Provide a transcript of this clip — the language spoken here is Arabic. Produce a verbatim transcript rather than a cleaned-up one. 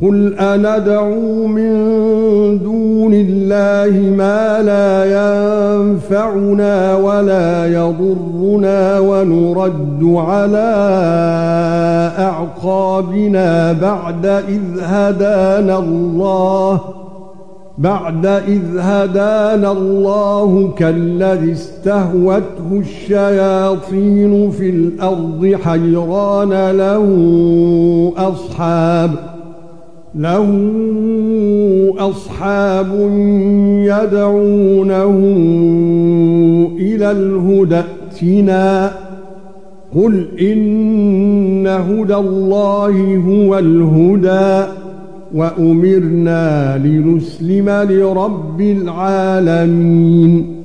قُلْ أَنَدْعُو مِن دُونِ اللَّهِ مَا لَا يَنفَعُنَا وَلَا يَضُرُّنَا وَنُرَدُّ عَلَى أَعْقَابِنَا بَعْدَ إِذْ هَدَانَا اللَّهُ بَعْدَ إِذْ هَدَانَا اللَّهُ كَالَّذِي اسْتَهْوَتْهُ الشَّيَاطِينُ فِي الْأَرْضِ حَيْرَانَ لَهُ أَصْحَابٌ له أصحاب يدعونه إلى الهدى ائتنا قل إن هدى الله هو الهدى وأمرنا لنسلم لرب العالمين